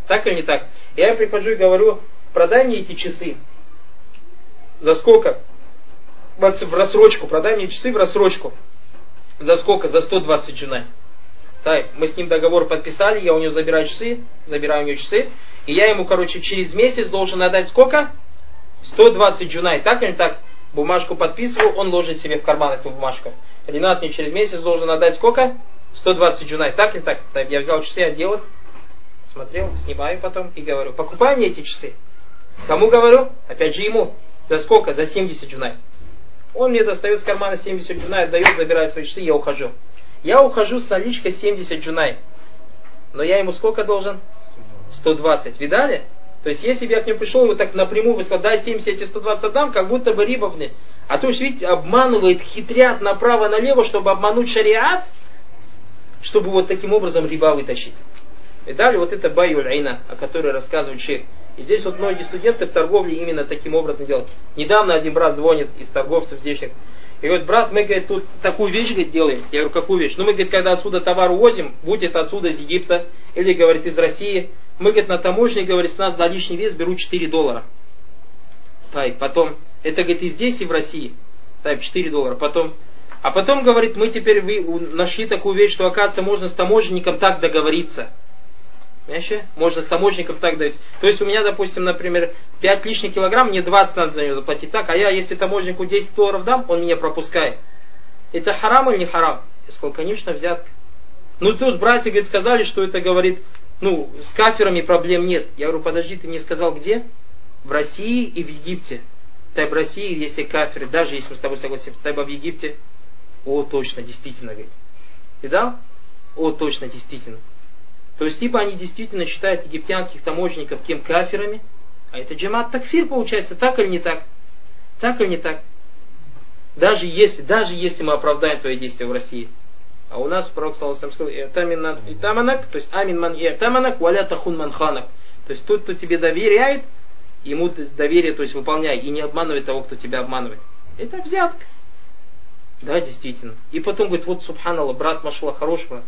Так или не так? Я прихожу и говорю, продай мне эти часы. За сколько? В рассрочку. Продай мне часы в рассрочку. За сколько? За 120 джунай. Так, мы с ним договор подписали, я у него забираю у него часы. И я ему, через месяц должен отдать сколько? 120 джунай. Так или не так? Бумажку подписываю, он ложит себе в карман эту бумажку. Ренат мне через месяц должен отдать сколько? 120 джунай. Так или так? Так, я взял часы, одел их, смотрел, снимаю потом и говорю, покупай мне эти часы. Кому говорю? Опять же ему. За сколько? За 70 джунай. Он мне достает с кармана 70 джунай, отдает, забирает свои часы, я ухожу. Я ухожу с наличкой 70 джунай. Но я ему сколько должен? 120. Видали? То есть, если бы я к нему пришел и вот так напрямую бы сказал, дай 70, эти 120 отдам, как будто бы риба мне. А то есть, видите, обманывает, хитрят направо-налево, чтобы обмануть шариат, чтобы вот таким образом риба вытащить. Видали? Вот это байюль айна, о которой рассказывает шейх. И здесь вот многие студенты в торговле именно таким образом делают. Недавно один брат звонит из торговцев здешних. И говорит, брат, мы, говорит, тут такую вещь, говорит, делаем. Я говорю, какую вещь? Ну, мы, говорит, когда отсюда товар увозим, будь это отсюда из Египта, или, говорит, из России, мы, говорит, на таможне, говорит, с нас за лишний вес берут $4. Так, потом, это, говорит, и здесь, и в России. Так, $4. А потом, говорит, мы теперь нашли такую вещь, что, оказывается, можно с таможенником так договориться. Понимаете? Можно с таможенником так договориться. То есть, у меня, допустим, например, 5 лишних килограмм, мне 20 надо за него заплатить так, а я, если таможеннику $10 дам, он меня пропускает. Это харам или не харам? Я сказал, конечно, взятка. Ну, тут братья, говорит, сказали, что это, говорит, с кафирами проблем нет. Я говорю, подожди, ты мне сказал, где? В России и в Египте. Так, в России, если кафиры, даже если мы с тобой согласимся, так, в Египте, о, точно, действительно, говорит. Видал? О, точно, действительно. То есть, либо они действительно считают египтянских таможенников кем кафирами, а это джамат такфир получается, так или не так? Так или не так? Даже если мы оправдаем твои действия в России. А у нас пророк саллаллаху алейхи ва саллям сказал, то есть амин ман и'таманак валя тахун ман ханак. То есть тот, кто тебе доверяет, ему доверие, то есть выполняй, и не обманывай того, кто тебя обманывает. Это взятка. Да, действительно. И потом говорит, вот субханаллах, брат, машаллах, хороший брат,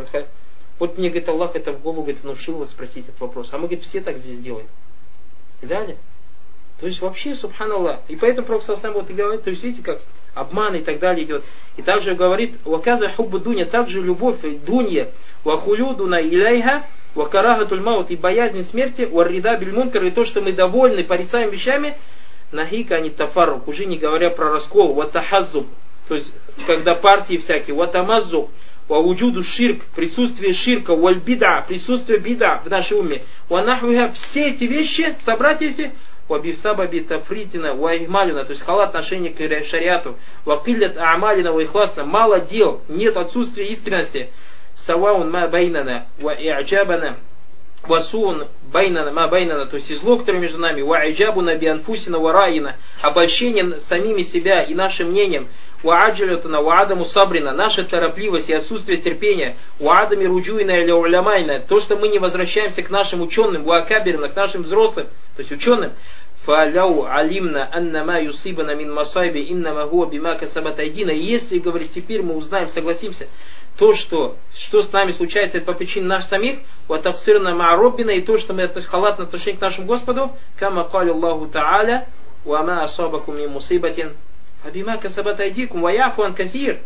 вот мне, говорит, Аллах это в голову, говорит, внушил вас спросить этот вопрос. А мы, говорит, все так здесь делаем. И далее. То есть вообще, субханаллах. И поэтому пророк саллаллаху алейхи ва саллям вот и говорит, то есть видите, как обман и так далее идет. И также говорит, ваказа хуббу дуня, также любовь дунья, вахулюдуна иляйха, вакарахатуль маут, и боязнь смерти, варрида бильмункар, и то, что мы довольны порицаем вещами, нахика не тафаррук, уже не говоря про раскол, ватахаззуб, то есть когда партии всякие, ватамаззуб, вауджуду ширк, присутствие ширка, вальбида, присутствие бида в нашей уме, ванахвиха, все эти вещи, собрать эти, вабивсабаби тафритина, ваихмалина, то есть халат отношение к шариату, вакиллят а'малина, ваихласна, мало дел, нет отсутствия искренности, саваун ма байнана, ва и'джабана, васун байнана, ма байнана, то есть зло, которое между нами, ва и'джабуна бианфусина, вараина, обольщение самими себя и нашим мнением, вааджалютана, ваадаму сабрина, наша торопливость и отсутствие терпения, ваадами руджуина или улямайна, то, что мы не возвращаемся к нашим ученым, ваакабирна, к нашим взрослым, то есть ученым, фаляу алимна аннама юсибана мин масайби иннама хуа бима касабат айдина. И если, говорит, теперь мы узнаем, согласимся, то, что с нами случается, это по причине нас самих, ватафсирна маароббина, и то, что мы халатно отношение к нашему Господу, кама кали Аллаху та'аля, вама асабакум мин мусибатин, фабима касабат айдикум, ваяфу ан кафир.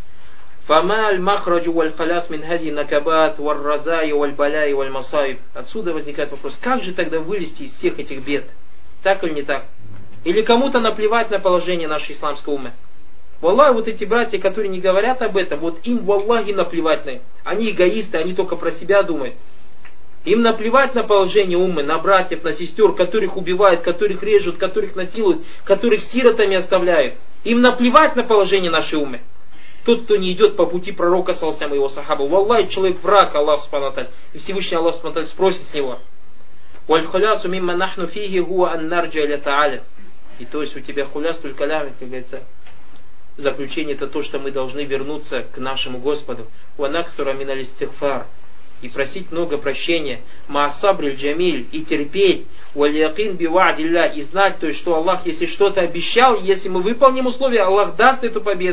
Фама аль-махраджу валь-халяс мин хази накабат валь-разай валь-баляй валь-масаиб. Отсюда возникает вопрос, как же тогда вылезти из всех этих бед? Так или не так? Или кому-то наплевать на положение нашей исламской уммы? Валлахи, вот эти братья, которые не говорят об этом, вот им валлахи наплевать на это. Они эгоисты, они только про себя думают. Им наплевать на положение уммы, на братьев, на сестер, которых убивают, которых режут, которых насилуют, которых сиротами оставляют. Им наплевать на положение нашей уммы. Тот, кто не идет по пути пророка, саллаллаху алейхи ва саллям, и его сахаба, валлахи, человек враг Аллах субхану ва тааля. И Всевышний Аллах субхану ва тааля спросит с него. Валь-хулясу мимма нахну фиги гуа ан нарджа иля тааля. И то есть у тебя хуляс только лями, как говорится, заключение это то, что мы должны вернуться к нашему Господу. Ванаксура миналь истигфар. И просить много прощения. Маасабриль джамиль. И терпеть. Валь-якин бивадилля. И знать, то есть, что Аллах, если что-то обещал, если мы выполним условия, Аллах даст эту победу.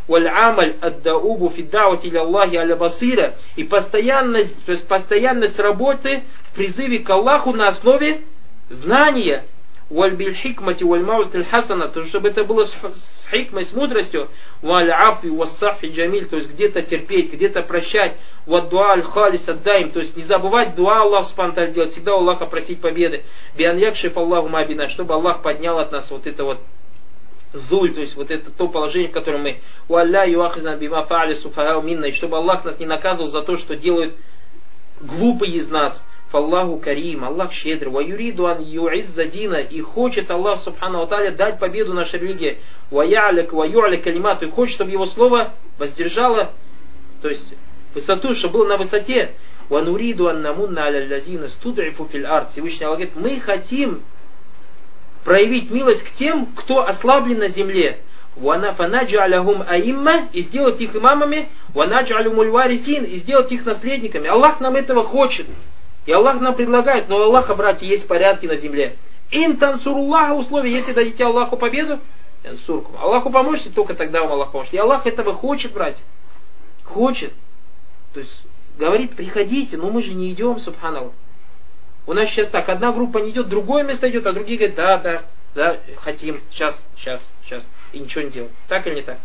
валь амаль аддаубу фиддаути иля Аллахи аля басира, и постоянность, то есть постоянность работы в призыве к Аллаху на основе знания, валь биль хикмати валь маузтиль хасана, то чтобы это было с хикмой, с мудростью, валь афи вассафи джамиль, то есть где-то терпеть, где-то прощать, вад дуа аль халис аддаим, то есть не забывать дуа Аллах субхану ва тааля делать, всегда у Аллаха просить победы, биан якшиф Аллаху мабина, чтобы Аллах поднял от нас вот это вот зуль, то есть вот это то положение, в котором мы, уалля юахизна бима фа'али суфахау минна, и чтобы Аллах нас не наказывал за то, что делают глупые из нас. Фаллаху карим, Аллах щедрый, ва юриду ан ю'изза дина, и хочет Аллах субхану ва тааля дать победу нашей религии, ва ю'ля калимату, и хочет, чтобы его слово воздержало, то есть высоту, чтобы было на высоте. Ва нуриду ан намунна аля лазина студ'ифу фил ард. Всевышний Аллах говорит, мы хотим проявить милость к тем, кто ослаблен на земле. Фанаджалахум аимма, и сделать их имамами, ванаджалумуль варисин, и сделать их наследниками. Аллах нам этого хочет. И Аллах нам предлагает, но у Аллаха, братья, есть порядки на земле. Ин тансуруллаха, условие, если дадите Аллаху победу, янсуркум. Аллаху поможете, только тогда вам Аллах поможет. И Аллах этого хочет, братья. Хочет. То есть, говорит, приходите, но мы же не идем, субханаллах. У нас сейчас так, одна группа не идет, другое место идет, а другие говорят, да, хотим, сейчас. И ничего не делают. Так или не так?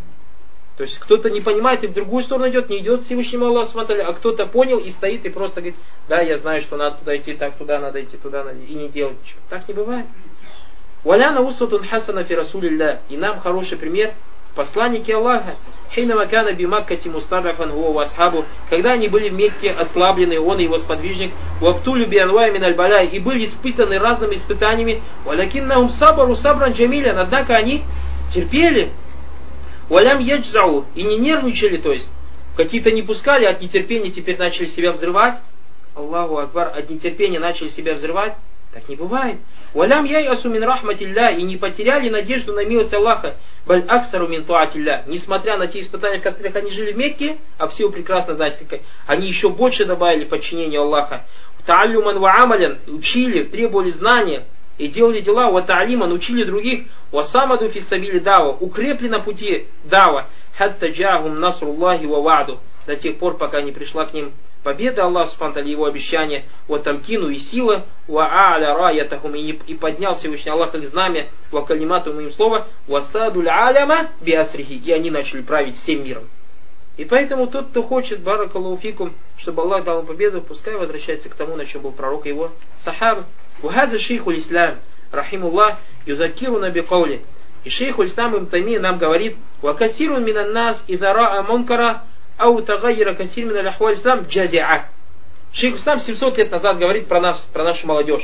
То есть кто-то не понимает и в другую сторону идет, не идет Всевышнему Аллаху субхану ва тааля, а кто-то понял и стоит и просто говорит, да, я знаю, что надо туда идти, так, туда надо идти, туда надо идти, и не делать ничего. Так не бывает. Валяна усватун хасана фи расулилля. И нам хороший пример в посланнике Аллаха. Хейнама кана би Маккати мустадафан хуа ва асхабу. Когда они были в Мекке ослаблены, он и его сподвижник, ваптулю би анвай мин аль-балай, и были испытаны разными испытаниями, валякиннахум сабару сабран джамилян, однако они терпели. Валям яджзау, и не нервничали, то есть какие-то не пускали от нетерпения, теперь начали себя взрывать. Аллаху акбар, от нетерпения начали себя взрывать. Так не бывает. Валям яйасу мин рахматилля, и не потеряли надежду на милость Аллаха. Баль аксару мин туатилля, несмотря на те испытания, в которых они жили в Мекке, а все вы прекрасно знаете, как они еще больше добавили подчинение Аллаха. Тааллюман ва амалян, учили, требовали знания и делали дела, ва таалиман, учили других, ва самаду фи сабили дава, укрепли на пути дава, хатта джахум насруллахи ва ва'ду, до тех пор, пока не пришла к ним победа Аллаха субхану ва тааля, его обещание, ва тамкину, и сила, ва а'ля раятахум, и поднял Всевышний Аллах их знамя, ва калимату им слово, ва садуль аляма би асрихи, и они начали править всем миром. И поэтому тот, кто хочет, баракаллаху фикум, чтобы Аллах дал им победу, пускай возвращается к тому, на чем был пророк и его сахабы. Вахаза шейхуль ислам, рахимуллах, юзакируна би каули. И шейхуль ислам ибн Таймия нам говорит, ва касирун минан нас иза раа мункара ау тагайра касир мин аль-ахваль ислам джазиа. Шейх ислам 700 лет назад говорит про нас, про нашу молодежь.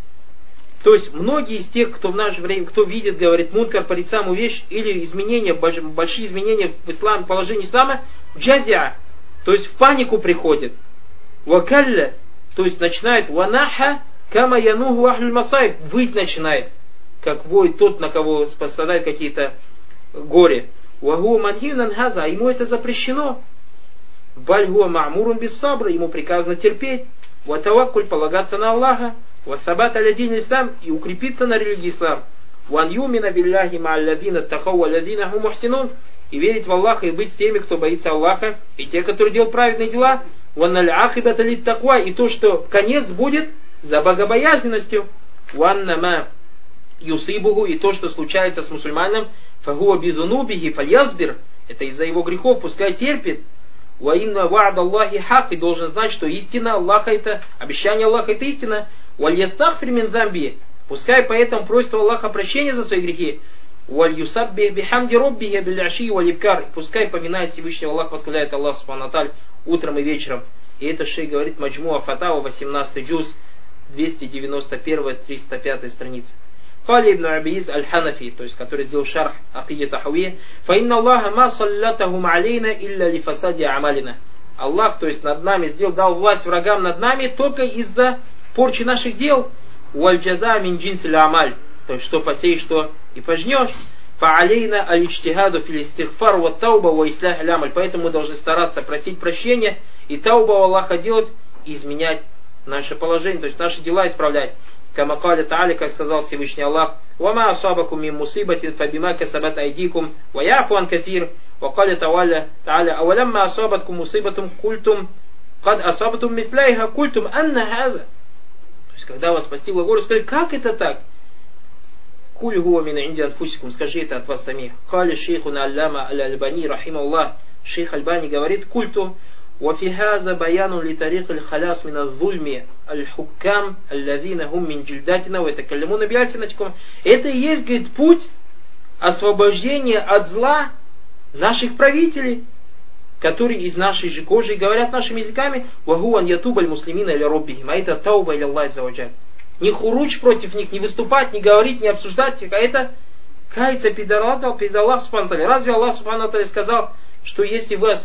То есть многие из тех, кто в наше время, кто видит, говорит, мункар, порицаемую вещь, или изменения, большие изменения в исламе, положении ислама, джазиа, то есть в панику приходит. Вакалля, то есть начинает ванаха кама януху ахлюль масайб, выть начинает, как воет тот, на кого пострадают какие-то горе. Вагу манхинан хаза, ему это запрещено. Бальгуа ма'мурун без сабра, ему приказано терпеть. Ватаваккуль, полагаться на Аллаха. Вассабат алядин ислам, и укрепиться на религии ислам. Ван юмина билляхи ма'алладина тахау алладина ху мухсинун, и верить в Аллаха и быть с теми, кто боится Аллаха, и те, которые делают праведные дела. Ван аль ахидата лит таква, и то, что конец будет за богобоязненностью. Ван нама юсибуху, и то, что случается с мусульманином, фагуа бизунубихи фальязбир, это из-за его грехов, пускай терпит. Ва инна ва'д Аллахи хак, и должен знать, что истина Аллаха это, обещание Аллаха это истина. Валь ястагфир мин замби, пускай поэтому просит у Аллаха прощения за свои грехи. Валь юсаббих бихамди роббихи биль аши валь ибкар, пускай поминает Всевышнего Аллах, восхваляет Аллах субхану ва тааля утром и вечером. И это шейх говорит Маджмуа Фатава, 18 джуз, 291-305 страница. Кали ибн Абиз аль-Ханафи, то есть который сделал шарх акиди тахуи, фаинна Аллаха ма саллатахум алейна илля ли фасади амалина. Аллах, то есть над нами дал власть врагам над нами только из-за порчи наших дел. Уаль джаза мин джинсиль амаль, то есть что посеешь, что и пожнешь. Фа'алейна аль-ичтихаду фил истигфар ва тауба ва ислях аль-амаль, поэтому мы должны стараться просить прощения и тауба у Аллаха делать и изменять наше положение, то есть наши дела исправлять. Кама каля та'аля, как сказал Всевышний Аллах, «Вама асабакум мин мусибатин фабима касабат айдикум, ва яфу ан кафир, وقال تعالى أولما أصابتكم مصيبة قلتم قد أصابتم مثلها قلتم أن هذا. То есть, когда вас постигла горе, сказали, как это так? Куль хуа мин инди анфусикум, скажи это от вас самих. Кали шейхуна алляма аль-Альбани, рахималлах, шейх Альбани говорит, культу, وفي هذا بيان لطريق الخلاص من الظلم الحكام الذين هم من جلداتنا ويتكلمون بألسنتكم. Это и есть, говорит, путь освобождения от зла наших правителей, которые из нашей же кожи говорят нашими языками, وهو أن يتوب المسلمين إلى ربهم, а это тауба иля Аллах азза ва джаль. Не хуруч против них, не выступать, не говорить, не обсуждать их, а это каяться перед Аллахом субхану ва тааля. Разве Аллах субхану ва тааля сказал, что если вас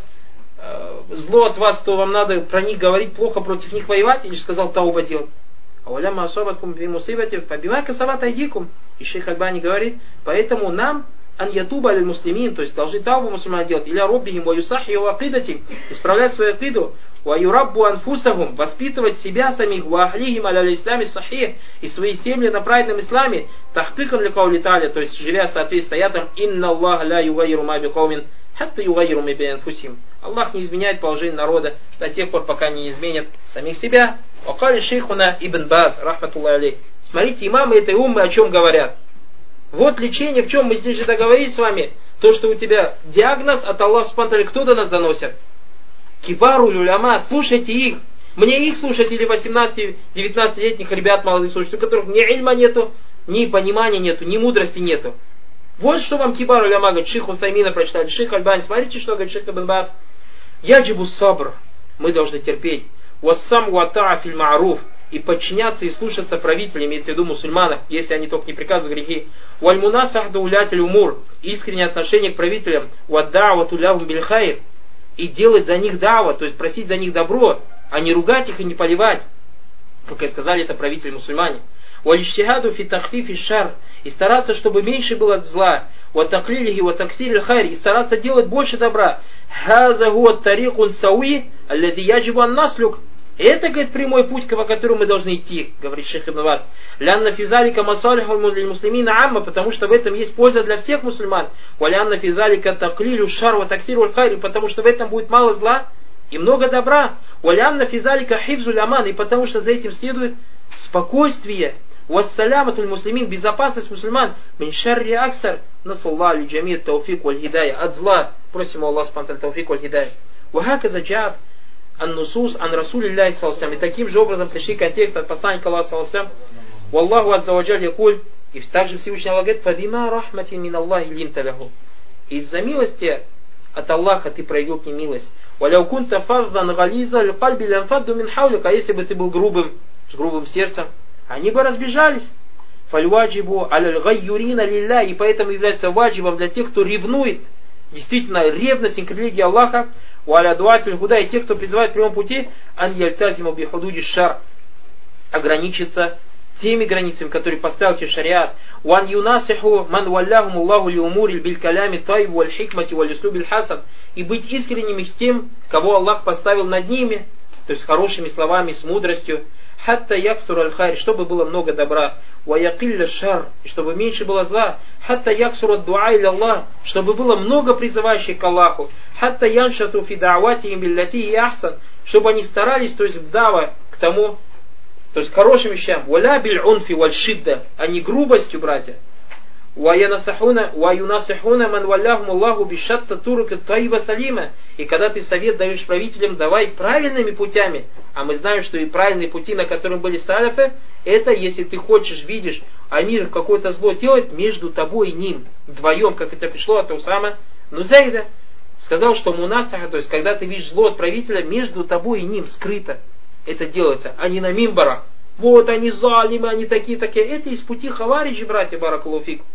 зло от вас, то вам надо про них говорить плохо, против них воевать, или сказал тауба делать? Ауляма асабаткум фи мусибати фабима касабат айдикум. И шейх Альбани говорит, поэтому нам ан ятуба аль муслимин, то есть должны таубу мусульмане делать, или роббихим ва юсахи ва акидатим, исправлять свою акиду, ва юраббу анфусахум, воспитывать себя самих, ва ахлихим аля исламе сахих, и свои семьи на праведном исламе, тахкикан ли каули та'аля, то есть живя в соответствии с аятом, инна Аллах ла югайру ма би каумин, хатта югайру ма би анфусихим. Аллах не изменяет положение народа до тех пор, пока не изменят самих себя. Вакали шейхуна Ибн Баз, рахматуллахи алейх. Смотрите, имамы этой уммы о чем говорят. Вот лечение, в чем мы здесь же договорились с вами. То, что у тебя диагноз от Аллаха субхану ва тааля, кто до нас доносит? Кибару уляма, слушайте их. Мне их слушать или 18-19-летних ребят молодых слушать, у которых ни ильма нету, ни понимания нету, ни мудрости нету. Вот что вам кибару уляма говорит, шейх Усаймина прочитали, шейх Альбани. Смотрите, что говорит шейх Ибн Баз. Яджибу сабр, мы должны терпеть. Вассам ватаа филь ма'руф, и подчиняться и слушаться правителям, имеется в виду мусульманам, если они только не приказывают грехи. Валь мунасахду улятель умур, искреннее отношение к правителям. Ваддавату лявум биль хайр, и делать за них дава, то есть просить за них добро, а не ругать их и не поливать. Как и сказали, это правители мусульмане. Валь иштихаду фи тахфифи шар, и стараться, чтобы меньше было зла. Ватаклилихи ватаксириль хайр, и стараться делать больше добра. Хаза хуа тарикун сауи, аллази яджибу ан наслюк. Это, говорит, прямой путь, по которому мы должны идти, говорит шейх Ибн Баз. Лянна физалика масалиху лиль муслимина амма, потому что в этом есть польза для всех мусульман. Валянна физалика таклилю шар ва таксиру хайр, потому что в этом будет мало зла и много добра. Валянна физалика хифзу аман, и потому что за этим следует спокойствие. Вассаляматуль муслимин, безопасность мусульман. Мин шарри аксар, насаллаху ли джамиат тауфик валь хидая, от зла. Просим Аллаха субхану ва тааля тауфик валь хидая. Вахаказа джаат ан-нусус ан расулиллахи саллаллаху алейхи. И таким же образом пришли контекст от посланника Аллаха саллаллаху алейхи. Валлаху азза ва джаль якуль, и также Всевышний Аллах говорит, фабима рахматин мин Аллахи линта лаху. Из-за милости от Аллаха ты проявил к ним милость. Валяу кунта фаззан гализа льқальби лянфадду мин хаулика, если бы ты был грубым, с грубым сердцем, они бы разбежались. Фальваджибу аляль гайюрина лилля, и поэтому является ваджибом для тех, кто ревнует, действительно ревность к религии Аллаха, валя дуатиль худа, и тех, кто призывает к прямому пути, ан яльтазиму бихудуди шар, ограничиться теми границами, которые поставил тебе шариат. Ван юнасиху ман валляхум Аллаху ли умури биль калями тайб валь хикмати валь услубиль хасан, и быть искренними с тем, кого Аллах поставил над ними, то есть хорошими словами, с мудростью. Хатта яксур аль-хайр, чтобы было много добра. Ва якилля шар, чтобы меньше было зла. Хатта яксур ад-дуа иля Аллах, чтобы было много призывающих к Аллаху. Хатта яншату фи да'ватихим биллати и ахсан, чтобы они старались, то есть вдава к тому, то есть к хорошим вещам. Валя биль унфи валь шидда, а не грубостью, братья. Ва юнасихуна ман валляхум Аллаху бишатта турука таиба салима. И когда ты совет даешь правителям, давай правильными путями. А мы знаем, что и правильные пути, на которых были салафы, это если ты хочешь, видишь, а мир какое-то зло делает между тобой и ним. Вдвоем, как это пришло от Усама Нузайда. Сказал, что мунасаха, то есть когда ты видишь зло от правителя, между тобой и ним скрыто. Это делается, а не на мимбарах. Вот они залимы, они такие. Это из пути хавариджи, братья, баракаллаху фик.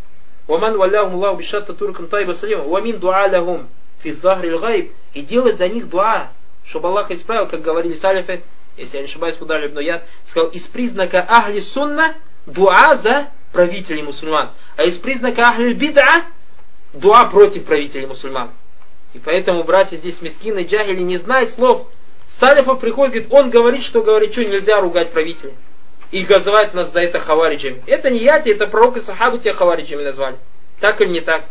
Ваман валляхум Аллаху бишатта туркам тайба салима. Вамин дуа лахум фи захри л-гайб. И делать за них дуа, чтобы Аллах исправил, как говорили салифы, если я не ошибаюсь, куда но я сказал, из признака ахли сунна дуа за правителей мусульман, а из признака ахли бид'a дуа против правителей мусульман. И поэтому, братья, здесь мискины джахили не знают слов. Салифов приходит, он говорит, что нельзя ругать правителей. И называет нас за это хавариджами. Это не я тебе, это пророк и сахабы тебя хавариджами назвали. Так или не так?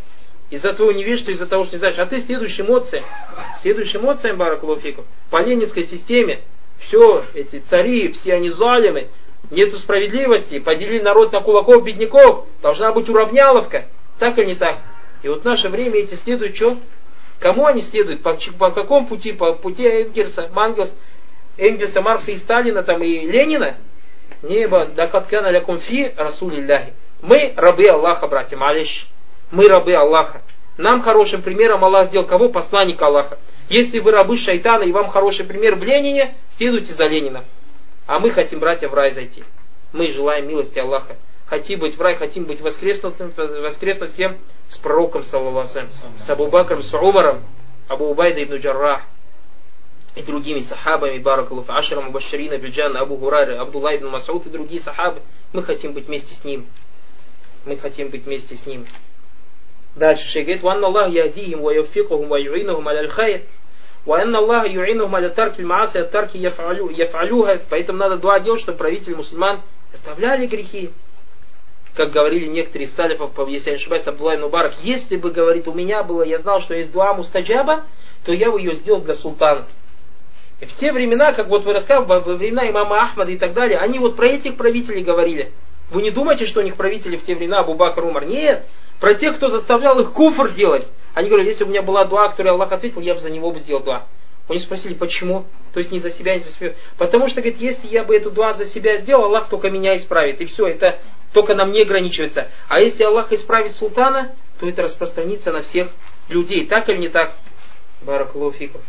Из-за твоего невежества, из-за того, что не знаешь. А ты следующим эмоциям, баракаллаху фикум, по ленинской системе, все, эти цари, все они залимы, нету справедливости, поделили народ на кулаков, бедняков, должна быть уравняловка. Так или не так? И вот в наше время эти следуют что? Кому они следуют? По какому пути? По пути Энгельса, Маркса и Сталина там, и Ленина? Небо, да каткана лякум фи расулилляхи. Мы рабы Аллаха, братья, малиш. Мы рабы Аллаха. Нам хорошим примером Аллах сделал кого? Посланника Аллаха. Если вы рабы шайтана и вам хороший пример в Ленине, следуйте за Лениным. А мы хотим, братья, в рай зайти. Мы желаем милости Аллаха. Хотим быть в рай, хотим быть воскреснуть с кем? С пророком, саллаллаху алейхи ва саллям, с Абу Бакром, с Умаром, Абу Убайда ибн Джаррах и другими сахабами, баракаллаху, Ашарам Мубашширина Биджан, Абу Гурайра, Абдулла ибн Масауд и другие сахабы. Мы хотим быть вместе с ним. Мы хотим быть вместе с ним. Дальше шейх говорит: «Ванна Аллах яхдихим ва юффикухум ва ю'инухум аля аль-хайр, ва анна Аллах ю'инухум аля тарки аль-мааси, ат тарки яф'алюха». Поэтому надо дуа делать, чтобы правители мусульман оставляли грехи. Как говорили некоторые из салифов, если я не ошибаюсь, Абдулла ибн Мубарак: если бы, говорит, у меня было, я знал, что есть дуа мустаджаба, то я бы ее сделал для султана. И в те времена, как вот вы рассказывали, во времена имама Ахмада и так далее, они вот про этих правителей говорили. Вы не думаете, что у них правители в те времена Абу Бакр, Умар? Нет. Про тех, кто заставлял их куфр делать. Они говорят: если бы у меня была дуа, которую Аллах ответил, я бы за него бы сделал дуа. У них спросили, почему? То есть не за себя, не за себя. Потому что, говорит, если я бы эту дуа за себя сделал, Аллах только меня исправит. И все, это только на мне ограничивается. А если Аллах исправит султана, то это распространится на всех людей. Так или не так? Баракаллаху фикум.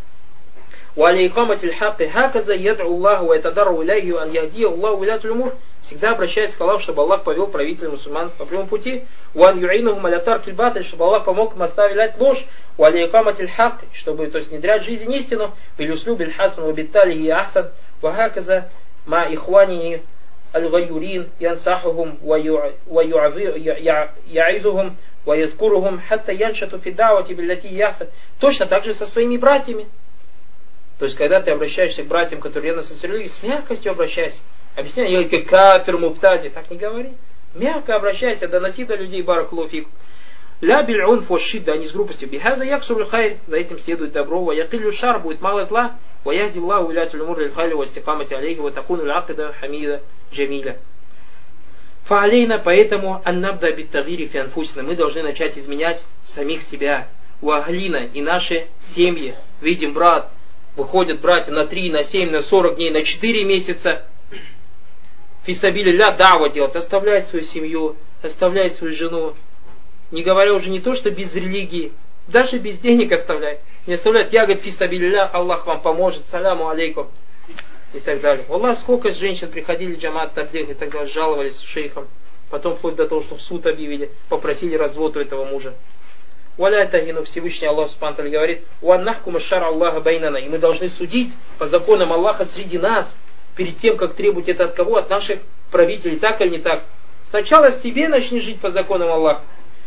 Всегда обращается к Аллаху, чтобы Аллах повел правителей мусульман по прямому пути. Чтобы Аллах помог им оставить ложь. Чтобы, то есть, внедрять в жизнь истину. الغيورين ينصحهم ويعظهم ويذكرهم حتى ينشطوا في الدعوة بالتي يحسن. Точно так же со своими братьями. То есть, когда ты обращаешься к братьям, которые рядом со религией, с мягкостью обращайся. Объясняй, я как кафир, муптади, так не говори. Мягко обращайся, доноси до людей баракаллаху фикум. Ля биль-унф ва-шидда, не с грубостью. Бихаза яксуру хайр, за этим следует добро. Ва якиллю шар, будет мало зла. Ва яхди Аллаху вилятуль умур лиль-хайли ва истикамати алейхи ва такуну л-акида хамида джамиля. Фа'алейна, поэтому аннабда бит-тагири фи анфусина. Мы должны начать изменять самих себя. Ва ахлина, и наши семьи. Видим, брат, выходят братья на 3, на 7, на 40 дней, на 4 месяца. Фисабилилля дава делать, оставляет свою семью, оставляет свою жену. Не говоря уже не то, что без религии, даже без денег оставляет. Не оставляет, я, говорит, фисабилилля, Аллах вам поможет, саляму алейкум. И так далее. Аллах, сколько женщин приходили в джамат таблигh и так далее, жаловались шейхам. Потом вплоть до того, что в суд объявили, попросили развод у этого мужа. Валя тагину, Всевышний Аллах Субхану ва Тааля говорит: «Уаннахкума шар Аллаха байнана». И мы должны судить по законам Аллаха среди нас, перед тем, как требовать это от кого? От наших правителей. Так или не так? Сначала в себе начни жить по законам Аллаха.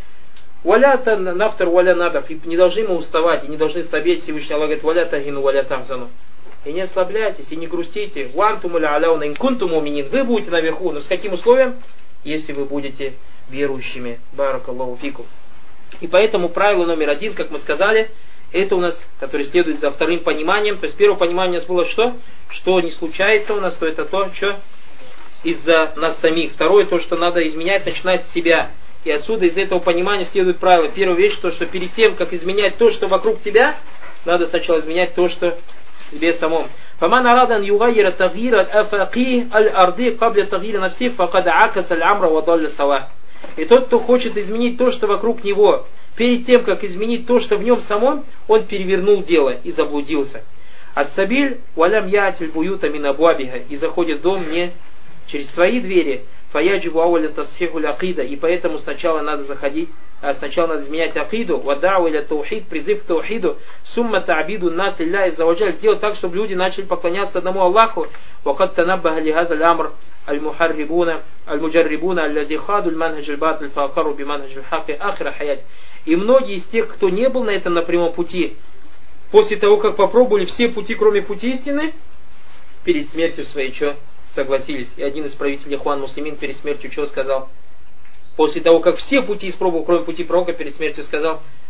Валя нафтар валя надав. И не должны мы уставать, и не должны слабеть. Всевышний Аллах говорит: «Валя тагину, валя тахзану». И не ослабляйтесь, и не грустите. «Вантум аля аляуна инкунтум муминин». Вы будете наверху, но с каким условием? Если вы будете верующими. Баракаллаху фикум. И поэтому правило номер 1, как мы сказали, это у нас, который следует за вторым пониманием. То есть первое понимание у нас было что? Что не случается у нас, то это то, что из-за нас самих. Второе, то, что надо изменять, начинать с себя. И отсюда из этого понимания следует правило. Первая вещь, то, что перед тем, как изменять то, что вокруг тебя, надо сначала изменять то, что в тебе самом. فَمَنْ أَرَادَ أَنْ يُغَيِّرَ تَغْيِيرَ الْأَفَاقِي الْأَرْضِي قَبْلَ تَغْيِيرِ نَفْسِهِ فَقَدْ عَكَسَ الْأَمْرَ وَضَلَّ سَوَاءً. И тот, кто хочет изменить то, что вокруг него, перед тем, как изменить то, что в нем самом, он перевернул дело и заблудился. Ас-сабиль валям яатиль буюта мин абуабиха. И заходит в дом не через свои двери. Фаяджибу ауаля тасхиху акида. И поэтому сначала надо заходить, сначала надо изменять акиду. Вадау иля таухид, призыв к таухиду. Сумма та'абиду нас илля из-за ваджаль. Сделать так, чтобы люди начали поклоняться одному Аллаху. Вакад танаббаха лихаза лямр. Аль-мухаррибуна, аль-муджаррибуна, аль-лази хаду аль-манхадж аль-батль фаакару би-манхадж аль-хаки ахира хаять. И многие из тех, кто не был на этом на прямом пути, после того, как попробовали все пути, кроме пути истины, перед смертью своей что? Согласились. И один из правителей Ихван Муслимин перед смертью что сказал? После того, как все пути испробовал, кроме пути пророка, перед смертью сказал: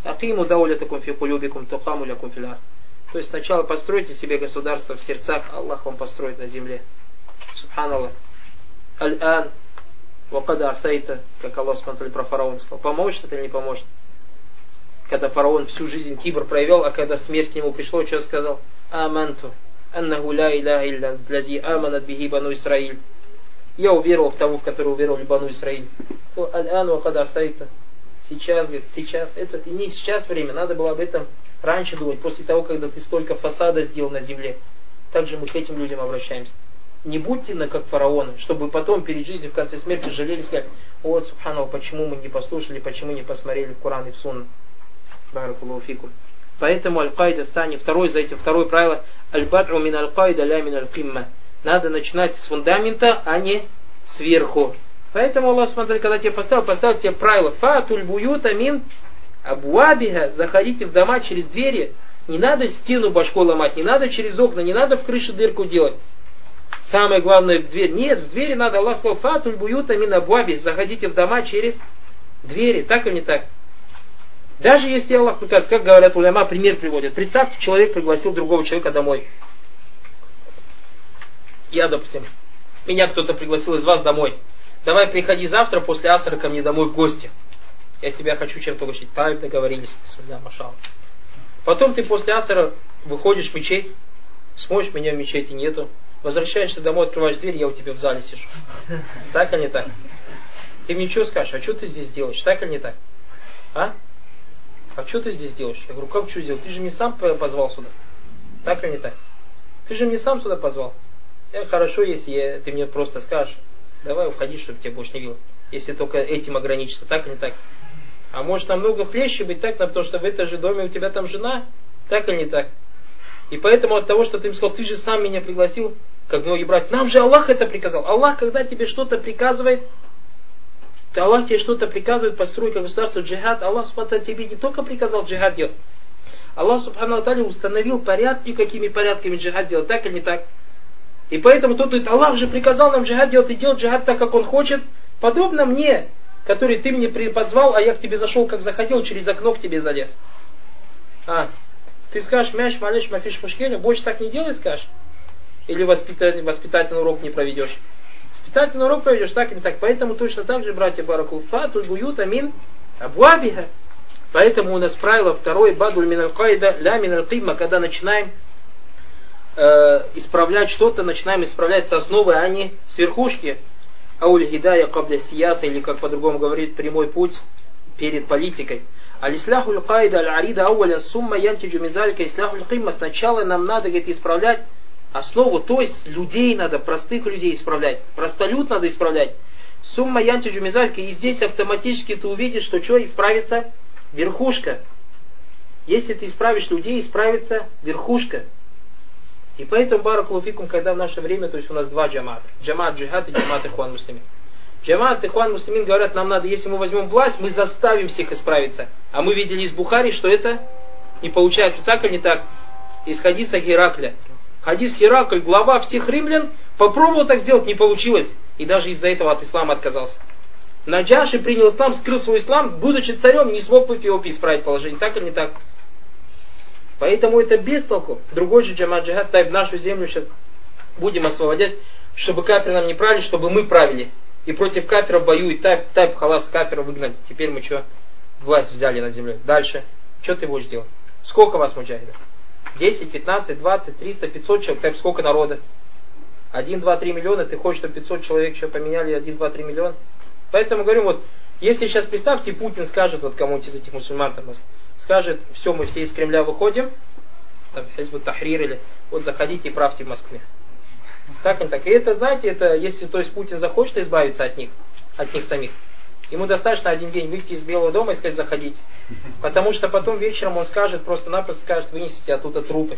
Акиму даулятакум фи кулюбикум тухаму лякум фил ард. То есть сначала постройте себе государство в сердцах, Аллах вам построит на земле. Субханаллах. Аль-ан вакада асайта, как Аллах смотрели про фараона сказал. Поможет это или не поможет? Когда фараон всю жизнь кибр проявил, а когда смерть к нему пришло, что сказал? Аманту аннаху ла иляха илля ладзи аманат бихи бану Исраиль. Я уверовал в того, в которого уверовали бану Исраиль. Аль-ан вакада асайта. Сейчас, говорит, сейчас. Это не сейчас время, надо было об этом раньше думать, после того, когда ты столько фасада сделал на земле. Также мы к этим людям обращаемся. Не будьте как фараоны, чтобы потом перед жизнью в конце смерти жалели и сказали: вот, субханаллах, почему мы не послушали, почему не посмотрели в Коран и в Сунну. Баракаллаху фикум. Поэтому аль-кайда стани, второе правило, аль-бадру мин аль-кайда ля мин аль-кимма. Надо начинать с фундамента, а не сверху. Поэтому Аллах, смотри, когда тебе поставил тебе правило: фатуль буюта мин абуабиха, заходите в дома через двери. Не надо стену башкой ломать, не надо через окна, не надо в крыше дырку делать. Самое главное в дверь. Нет, в двери надо, Аллах сказал: фатуль буюта мин абуабиха, заходите в дома через двери. Так или не так? Даже если Аллах прикажет, как говорят уляма, пример приводят. Представьте, человек пригласил другого человека домой. Я, допустим, меня кто-то пригласил из вас домой. Давай приходи завтра после асра ко мне домой в гости. Я тебя хочу чем-то угостить. Так, договорились. Машаллах. Потом ты после асра выходишь в мечеть, смотришь, меня в мечети нету. Возвращаешься домой, открываешь дверь, я у тебя в зале сижу. Так или не так? Ты мне что скажешь? А что ты здесь делаешь? Так или не так? А что ты здесь делаешь? Я говорю: как что делать? Ты же меня сам позвал сюда. Так или не так? Ты же меня сам сюда позвал. Хорошо, если ты мне просто скажешь: давай уходи, чтобы тебя больше не видел. Если только этим ограничиться. Так или не так? А может намного хлеще быть так, потому что в этом же доме у тебя там жена. Так или не так? И поэтому от того, что ты им сказал: ты же сам меня пригласил, как многие братья, нам же Аллах это приказал. Аллах, когда тебе что-то приказывает, Аллах тебе что-то приказывает, постройка государства, джихад, Аллах субхану тебе не только приказал джихад делать. Аллах субхану установил порядки, какими порядками джихад делать, так или не так? И поэтому тот говорит: Аллах же приказал нам джихад делать, и делать джихад так, как Он хочет, подобно мне, который ты мне позвал, а я к тебе зашел, как захотел, через окно к тебе залез. Ты скажешь: мяш, малеш, мафиш, мушкеля, больше так не делай, скажешь? Или воспитательный урок не проведешь? Воспитательный урок проведешь, так или так. Поэтому точно так же, братья баракул, фатуль буюта мин абуабиха. Поэтому у нас правило второе: бадуль мин аль-кайда ля мин аль-кимма. Когда начинаем исправлять что-то, начинаем исправлять с основы, а не с верхушки. Ауль хидая кабля сияса, или, как по-другому говорит, прямой путь перед политикой. Алисляхуль кайда аль-арида ауалян сумма янтиджу мизалика исляхуль кимма. Сначала нам надо, говорит, исправлять основу, то есть людей надо, простых людей исправлять. Простолюд надо исправлять. Сумма янтиджу мизалика. И здесь автоматически ты увидишь, что исправится верхушка. Если ты исправишь людей, исправится верхушка. И поэтому, баракаллаху фикум, когда в наше время, то есть у нас два джамата. Джамат джихад и джамат ихван муслимин. Джамат ихван муслимин говорят: нам надо, если мы возьмем власть, мы заставим всех исправиться. А мы видели из Бухари, что это не получается. Так или не так? Из хадиса Геракля. Хадис Геракль, глава всех римлян, попробовал так сделать, не получилось. И даже из-за этого от ислама отказался. Наджаши принял ислам, скрыл свой ислам, будучи царем, не смог в Эфиопии исправить положение. Так или не так? Поэтому это без толку. Другой же джамат джихад, в нашу землю сейчас будем освободять, чтобы кафиры нам не правили, чтобы мы правили. И против кафиров воюет, тайп халас, кафиров выгнать. Теперь мы что? Власть взяли над землей. Дальше. Что ты будешь делать? Сколько вас муджахидов? 10, 15, 20, 300, 500 человек. Тайп сколько народа? 1, 2, 3 миллиона. Ты хочешь, чтобы 500 человек что поменяли 1, 2, 3 миллиона? Поэтому говорю, вот, если сейчас представьте, Путин скажет, вот кому-нибудь из этих мусульман там, скажет: все, мы все из Кремля выходим, там, Хизбут Тахрир, или вот заходите и правьте в Москве. Так и так. И это, знаете, это, если, то есть, Путин захочет избавиться от них самих, ему достаточно один день выйти из Белого дома и сказать: заходите. Потому что потом вечером он скажет, просто-напросто скажет: вынесите оттуда трупы.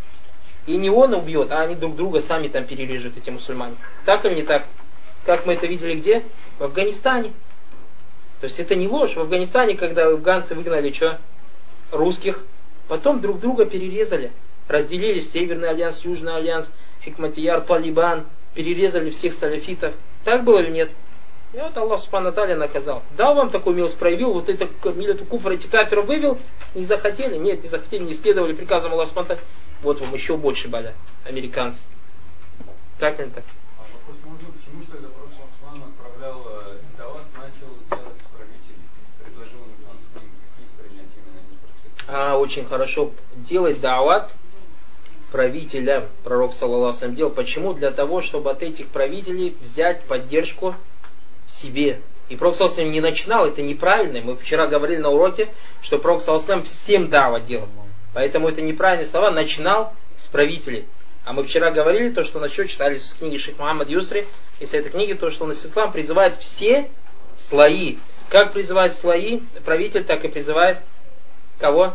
И не он убьет, а они друг друга сами там перережут, эти мусульмане. Так или не так? Как мы это видели где? В Афганистане. То есть это не ложь. В Афганистане, когда афганцы выгнали русских, потом друг друга перерезали. Разделились: Северный альянс, Южный альянс, Хикматияр, Талибан. Перерезали всех салафитов. Так было или нет? И вот Аллах Субхану ва Тааля наказал. Дал вам такую милость, проявил, вот это миляту куфра, эти кафиров вывел, не захотели, нет, не захотели, не следовали приказам Аллаха Субхану ва Тааля. Вот вам еще больше боля, американцы. Так или так? А вопрос можно, почему тогда Пророк Саллаллаху отправлял Дават, начал делать правителей, предложил ислам с них принять именно Очень хорошо. Делать дават правителя, пророк саллаллаху алейхи ва саллям делал. Почему? Для того, чтобы от этих правителей взять поддержку себе. И пророк саллаллаху алейхи ва саллям не начинал, это неправильно. Мы вчера говорили на уроке, что пророк саллаллаху алейхи ва саллям всем дават делал. Поэтому это неправильные слова. Начинал с правителей. А мы вчера говорили то, что насчет читали с книги Шейх Мухаммад Юсри. Из этой книги то, что он ислам призывает все слои. Как призывает слои правитель, так и призывает кого?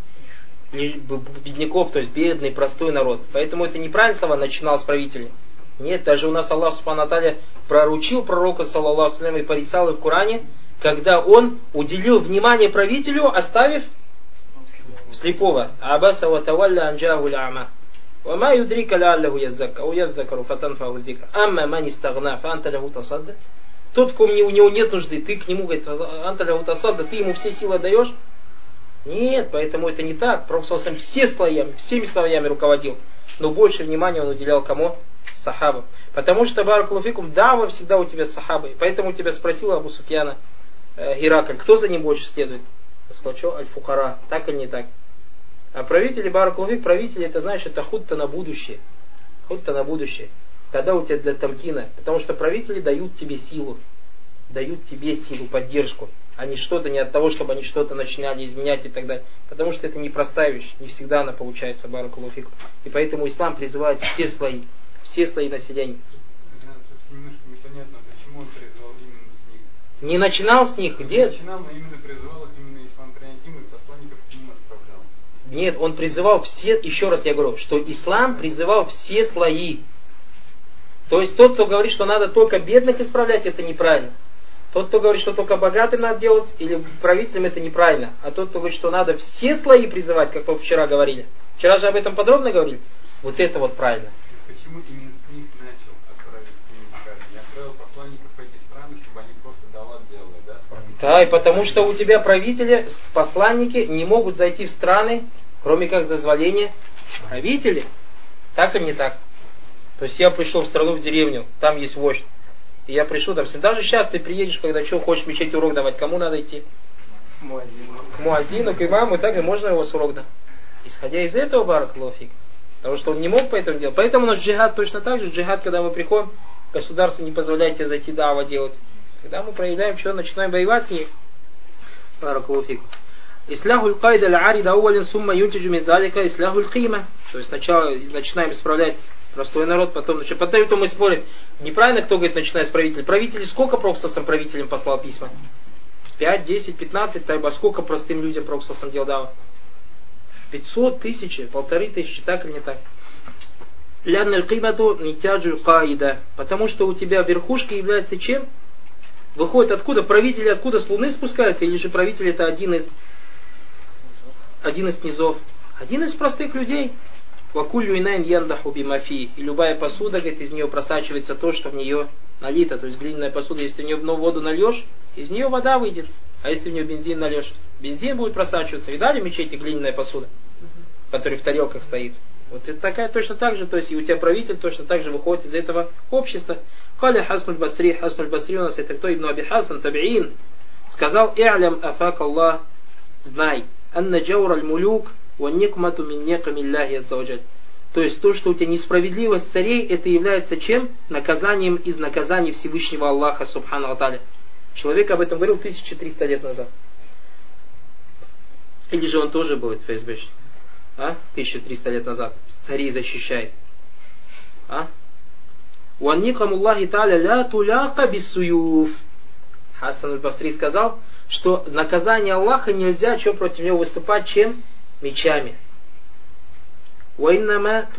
Бедняков, то есть бедный, простой народ. Поэтому это неправильные слова, начинал с правителей. Нет, даже у нас Аллах Субхану ва Тааля проручил пророка, саллаллаху алейхи ва саллям, и порицал в Коране, когда он уделил внимание правителю, оставив слепого. Абаса ва тавалля анджаху ляма. وما يدريك لعله يزكى أو يذكر فتنفعه الذكر أما من استغنى فأنت له تصدق. Тот, у него нет нужды, ты к нему, говорит, анта ляху тасадда, ты ему все силы даешь? Нет, поэтому это не так. Пророк саллаллаху алейхи ва саллям все слоями, всеми слоями руководил. Но больше внимания он уделял кому? Сахабам. Потому что, баракаллаху фикум, дава всегда у тебя с сахабой. Поэтому тебя спросил Абу Суфьяна Геракль, кто за ним больше следует? Я сказал, что аль-фукара, так или не так? А правители, баракаллаху фик, правители, это знаешь, это хутта на будущее. Хутта на будущее. Когда у тебя для тамкина. Потому что правители дают тебе силу. Дают тебе силу, поддержку. А не что-то, не от того, чтобы они что-то начинали изменять и так далее. Потому что это непростая вещь. Не всегда она получается, баракаллаху фик. И поэтому ислам призывает все слои населения. Немножко непонятно, почему он призвал именно с них. Не начинал с них, где? Не начинал, но именно призывал их именно ислам принять им, и посланников к ним отправлял. Нет, он призывал все, еще раз я говорю, что ислам призывал все слои. То есть тот, кто говорит, что надо только бедных исправлять, это неправильно. Тот, кто говорит, что только богатым надо делать, или правителям, это неправильно. А тот, кто говорит, что надо все слои призывать, как мы вчера говорили. Вчера же об этом подробно говорили. Вот это вот правильно. Почему именно с них начал отправить к ним, скажем? Я отправил посланников в эти страны, чтобы они просто дават делали, да? Да, и потому что у тебя правители, посланники не могут зайти в страны, кроме как дозволения правителей. Так или не так? То есть я пришел в страну, в деревню, там есть вождь. И я пришел, там, даже сейчас ты приедешь, когда что, хочешь в мечеть урок давать, кому надо идти? К муазину, к имаму, так и можно его с урок дать. Исходя из этого, баракаллаху фик. Потому что он не мог поэтому делать. Поэтому у нас джихад точно так же. Джихад, когда мы приходим, государство не позволяет тебе зайти дава делать. Когда мы проявляем, что начинаем воевать с ней. Баракаллаху фик. Исляхуль кайда аль-арида ауалин сумма юнтиджу мин залика исляхуль кима. То есть сначала начинаем исправлять простой народ, потом мы спорим. Неправильно кто говорит, начинает с правителей. Правители, сколько пророк сам правителям послал письма? 5, 10, 15, тайба. Сколько простым людям пророк сам делал дава? 500, 1000, 1500, так или не так? Лянна аль-кимату нитяджу каида. Потому что у тебя верхушка является чем? Выходит откуда? Правители откуда? С луны спускаются? Или же правитель это один из низов? Один из простых людей. Вакулю инайн яндаху бимафи. И любая посуда, говорит, из нее просачивается то, что в нее налито. То есть глиняная посуда, если в нее воду нальешь, из нее вода выйдет. А если в нее бензин нальешь, бензин будет просачиваться. Видали в мечети глиняная посуда, которая в тарелках стоит? Вот это такая точно так же. То есть и у тебя правитель точно так же выходит из этого общества. Халя Хаснуль Басри. Хаснуль Басри у нас это кто? Ибн Аби Хасан, табиин. Сказал: «И'лям афак Аллах». Знай. Анна джаур аль-мулюк ва никмату мин никами Аллахи аззаваджаль. То есть то, что у тебя несправедливость царей, это является чем? Наказанием из наказаний Всевышнего Аллаха Субхану ва Тааля. Человек об этом говорил 1300 лет назад. Или же он тоже был ФСБшник? 1300 лет назад. Царей защищает. Ва никаму Аллахи Тааля ля туляка биссуюф. Хасан аль-Басри сказал, что наказание Аллаха нельзя что против него выступать, чем? Мечами. Однако,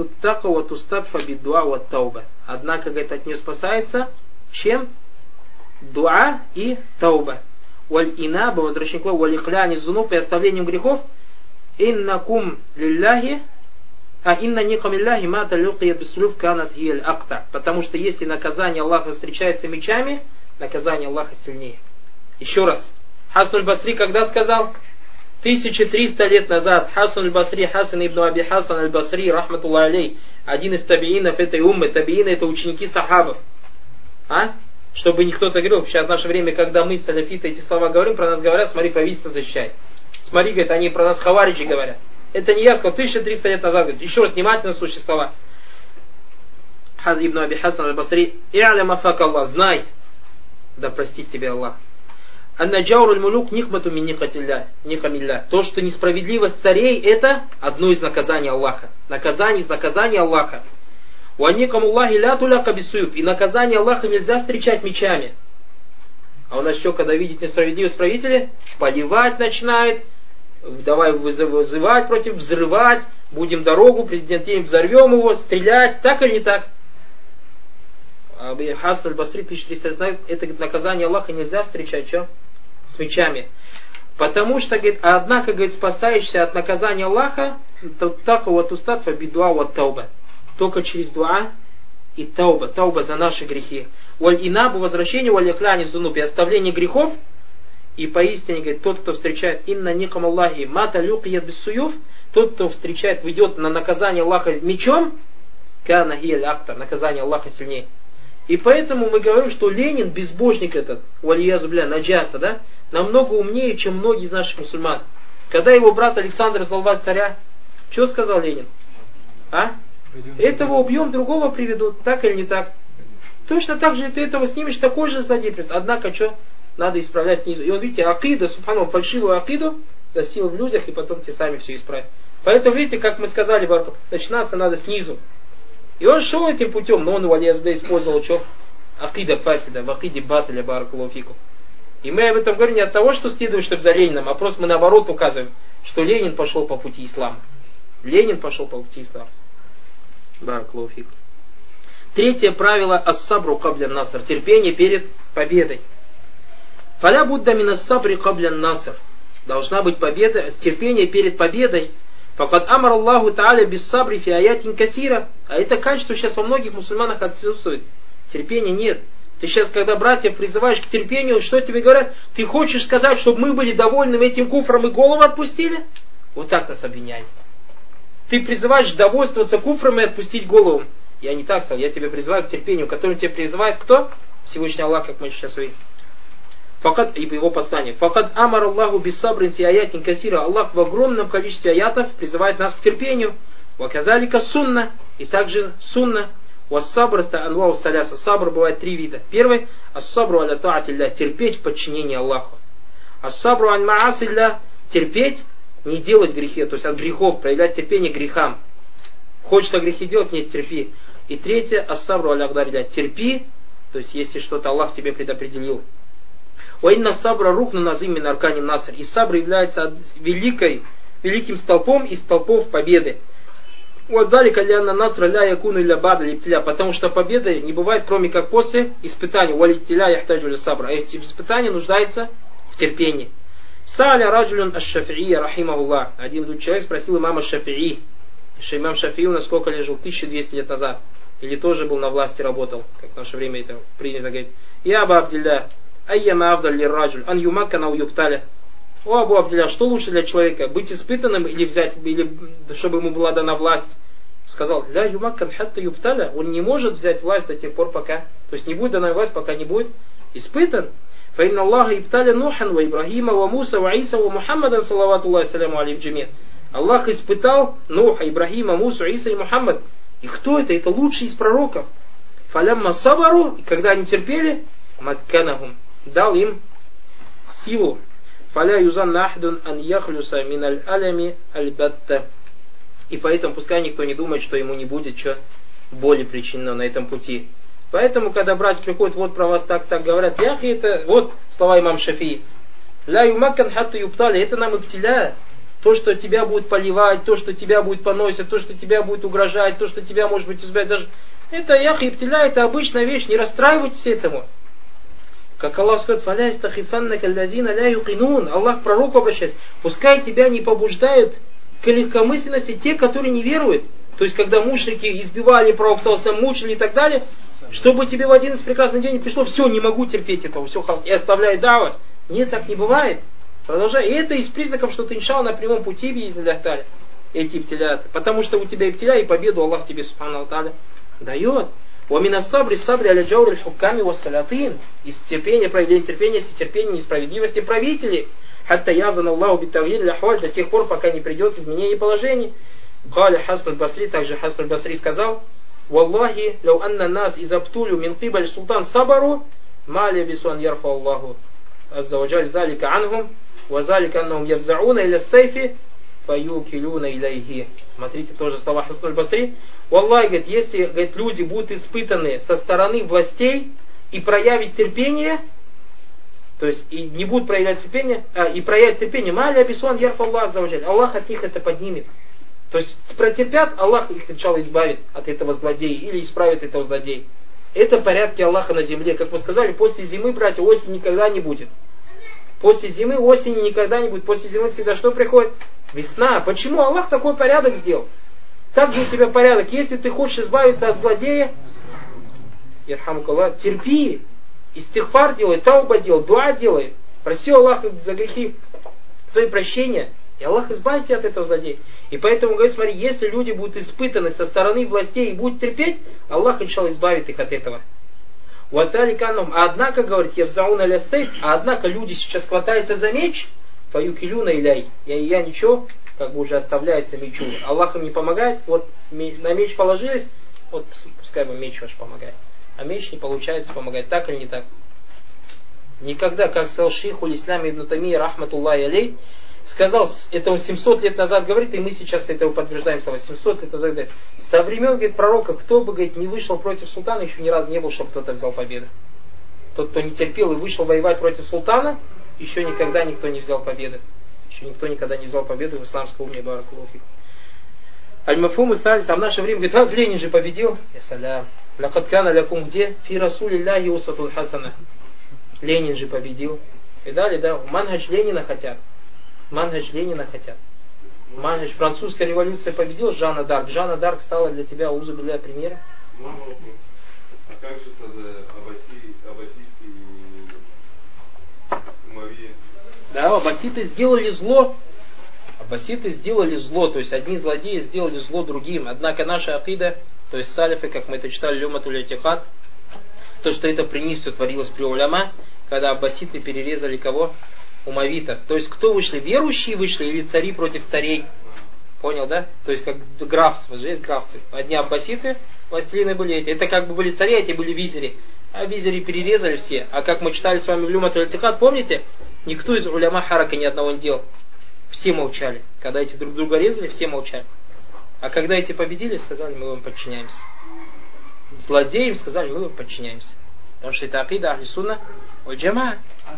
говорит, от нее спасается чем? Дуа и тауба. Валь инаба, возвращение к Аллаху, валь ихляни зунуб и оставлением грехов. Иннакум лилляхи, инна никам лилляхи мата люкият бисулюф канат хияль акта. Потому что если наказание Аллаха встречается мечами, наказание Аллаха сильнее. Еще раз. Хасан аль-Басри когда сказал? 1300 лет назад Хасан аль-Басри, Хасан ибн Аби Хасан аль-Басри, рахматуллах алей, один из табиинов этой уммы. Табиины — это ученики сахабов. Чтобы не кто-то говорил, сейчас в наше время, когда мы, салафиты, эти слова говорим, про нас говорят, смотри, правительство защищает. Смотри, говорит, они про нас хавариджи говорят. Это не я сказал, 1300 лет назад. Говорит. Еще раз внимательно слушай слова. Хаз ибн Аби Хасан аль-Басри, «И'лям афак Аллах», знай, да простит тебе Аллах. «Аннаджауру аль-мулюк никмату мин никамилля». То, что несправедливость царей, это одно из наказаний Аллаха. Наказание из наказаний Аллаха. «Уанникамуллахи ля туляка бисуюб». И наказание Аллаха нельзя встречать мечами. А у нас что, когда видит несправедливость правителя, поливать начинает, давай вызывать против, взрывать, будем дорогу, президент взорвем его, стрелять, так или не так? Хасан аль-Басри 1300 знает, это наказание Аллаха нельзя встречать, что? С мечами. Потому что, говорит, однако, говорит, спасаешься от наказания Аллаха, так вот устатва бидуа вот тауба. Только через дуа и тауба. Тауба за наши грехи. Валь инабу, возвращение, валь якляни зунуб, и оставление грехов. И поистине, говорит, тот, кто встречает инна никам Аллахи мата люкият бисуюф, тот, кто встречает, ведет на наказание Аллаха мечом, кана хияль акта, наказание Аллаха сильнее. И поэтому мы говорим, что Ленин, безбожник этот, валиязу бля, наджаса, да, намного умнее, чем многие из наших мусульман. Когда его брат Александр звал царя, что сказал Ленин? Этого убьем, другого приведут, так или не так? Точно так же ты этого снимешь, такой же злодей. Однако, что? Надо исправлять снизу. И он, видите, акида, субхану, фальшивую акиду засел в людях, и потом те сами все исправят. Поэтому, видите, как мы сказали, начинаться надо снизу. И он шел этим путем, но он его использовал что? Акида фасида, в акиде баталя баракалуфику. И мы об этом говорим не от того, что следуем, чтобы за Лениным, а просто мы наоборот указываем, что Ленин пошел по пути ислама. Ленин пошел по пути ислама. Баракалуфику. Третье правило ас-сабру кабля наср. Терпение перед победой. Фаля будда мин ас-сабри кабля наср. Должна быть победа, терпение перед победой. Факад амар Аллаху та'аля бис сабри фи аятин касира. А это качество сейчас во многих мусульманах отсутствует. Терпения нет. Ты сейчас, когда братьев призываешь к терпению, что тебе говорят? Ты хочешь сказать, чтобы мы были довольны этим куфром и голову отпустили? Вот так нас обвиняют. Ты призываешь довольствоваться куфром и отпустить голову. Я не так сказал, я тебя призываю к терпению, которым тебя призывает кто? Всевышний Аллах, как мы сейчас увидим. Факад, ибо его послание. Факад амар Аллаху бисабрин фи аятин касира. Аллах в огромном количестве аятов призывает нас к терпению. Ваказалика сунна. И также сунна. Вассабр та анвау саляса. Сабр бывает три вида. Первый. Ассабру аля таатилля. Терпеть в подчинении Аллаху. Ассабру ан маасилля. Терпеть, не делать грехи. То есть от грехов, проявлять терпение к грехам. Хочется грехи делать, не терпи. И третье. Ассабру аля гдарилля. Терпи. То есть если что-то Аллах тебе предопределил. Уинна сабра рукну назим мин аркани наср. И сабр является великим столпом из столпов победы. Уадалика лянна насра ля якуну илля бада липтиля. Потому что победа не бывает, кроме как после испытаний. Уалиттиля яхтаджу ля сабра. А эти испытания нуждаются в терпении. Сааля раджулюн аш-Шафи'ия рахимахуллах. Один человек спросил имама Шафи'и. Что имам Шафи'и у нас сколько лежал? 1200 лет назад. Или тоже был на власти, работал. Как в наше время это принято говорить. Я Аба Абдилля. Айяма авдаль лираджуль, ан юмаккана уюпталя. О, Абу Абдилля, что лучше для человека? Быть испытанным или взять, или чтобы ему была дана власть? Сказал, ля юмаккан хатта юпталя. Он не может взять власть до тех пор, пока. То есть не будет дана власть, пока не будет испытан. Фаинна Аллаха ибталя Нухан, ва Ибрахима, ва Муса, ва Иса, ва Мухаммадан, салавату Аллахи саляму алейхи джами'ан. Аллах испытал Нуха, Ибрахима, Мусу, Иса и Мухаммад. И кто это? Это лучший из пророков. Фалямма сабару, и когда они терпели, макканахум. Дал им силу. Фаля юзан нахдун ан яхлюса миналь алями аль-батта. И поэтому пускай никто не думает, что ему не будет что боли причинено на этом пути. Поэтому, когда братья приходят, вот про вас так говорят, яхи, это вот слова имам Шафии. Ля юмаккан хатту юптали, это нам ибтиля. То, что тебя будет поливать, то, что тебя будет поносить, то, что тебя будет угрожать, то, что тебя может быть избавить. Даже это яхи ибтиля, это обычная вещь, не расстраивайтесь этому. Как Аллах сказал, Аллах к пророку обращается. Пускай тебя не побуждают к легкомысленности те, которые не веруют. То есть, когда мушрики избивали пророка, мучили и так далее. Чтобы тебе в один из прекрасный день пришло, все, не могу терпеть этого, все, я оставляю давать. Нет, так не бывает. Продолжай. И это из признаков, что ты иншалла на прямом пути, биизнилляхи, эти ибтиляты. Потому что у тебя ибтиля и победу Аллах тебе, субхану тааля, дает. وَمِنَ الصَّبْرِ الصَّبْرِ عَلَى جَوْرِ الْحُكَّامِ وَالسَّلَاطِينِ. Из терпения, проявления терпения, это терпение и справедливости правителей. حَتَّى يَأْذَنَ اللَّهُ بِالتَّغْيِيرِ الْأَحْوَالِ. До тех пор, пока не придет изменение положений. قال حسن البصري, также Хасан аль-Басри сказал: «Валлахи, лау анна нас изабтулю мин кибаль султан сабару, ма лябису ан ярфа Аллаху азза ва джаль залика анхум, ва залика аннахум явзауна иля сайфи, фаюкилюна иляйхи». Смотрите, тоже слова Хасан аль-Басри. Валлахи, говорит, если, говорит, люди будут испытаны со стороны властей и проявить терпение, то есть и не будут проявлять терпение, и проявить терпение, ма лябису ан ярфа Аллаху азза ва джаль, Аллах от них это поднимет. То есть протерпят, Аллах их сначала избавит от этого злодея или исправит этого злодея. Это порядки Аллаха на земле. Как мы сказали, после зимы, братья, осень никогда не будет. После зимы осени никогда не будет. После зимы всегда что приходит? Весна. Почему Аллах такой порядок сделал? Так же у тебя порядок. Если ты хочешь избавиться от злодея, ярхамукаллах, терпи. Истигфар делай, тауба делай, дуа делай. Проси Аллаха за грехи, свои прощения. И Аллах избавит тебя от этого злодея. И поэтому, говорит, смотри, если люди будут испытаны со стороны властей и будут терпеть, Аллах, иншалла, избавит их от этого. Однако, говорит, однако люди сейчас хватаются за меч, фаюкилюна иляй. Я ничего, как бы уже оставляется мечу. Аллах им не помогает, вот на меч положились, вот пускай вам меч ваш помогает. А меч не получается помогать, так или не так? Никогда, как сказал шейх уль-Ислам ибн Тамийя рахматуллахи алейх, сказал, это он 700 лет назад говорит, и мы сейчас этого подтверждаем, 700 лет назад говорит, со времен, говорит, пророка, кто бы, говорит, не вышел против султана, еще ни разу не был, чтобы кто-то взял победу. Тот, кто не терпел и вышел воевать против султана, еще никогда никто не взял победы. Еще никто никогда не взял победу в исламской уме, баракаллаху. Аль-Мафхум аль-Салис, а в наше время, говорит, Ленин же победил. Я лакад кана лякум где? Фи расулиллахи усватул хасана. Ленин же победил. И далее, да, манхадж Ленина хотят. Манхадж Ленина хотят. Манхадж, французская революция победила Жанна Дарк. Жанна Дарк стала для тебя узубилля примера. А как же тогда аббасийские умавии? Да, аббаситы сделали зло. Аббаситы сделали зло. То есть одни злодеи сделали зло другим. Однако наша акида, то есть салифы, как мы это читали, люматуль атихад, то, что это при них все творилось при уляма, когда аббаситы перерезали кого? Умавитов. То есть кто вышли? Верующие вышли или цари против царей? Понял, да? То есть как графство, же есть графцы. Одни аббаситы, властелины были эти. Это как бы были цари, а эти были визири. А визири перерезали все. А как мы читали с вами в Люмат аль-Тихад, помните? Никто из уляма харака ни одного не делал. Все молчали. Когда эти друг друга резали, все молчали. А когда эти победили, сказали, мы вам подчиняемся. Злодеям сказали, мы вам подчиняемся. Потому что это акида ахли-сунна валь-джамаа.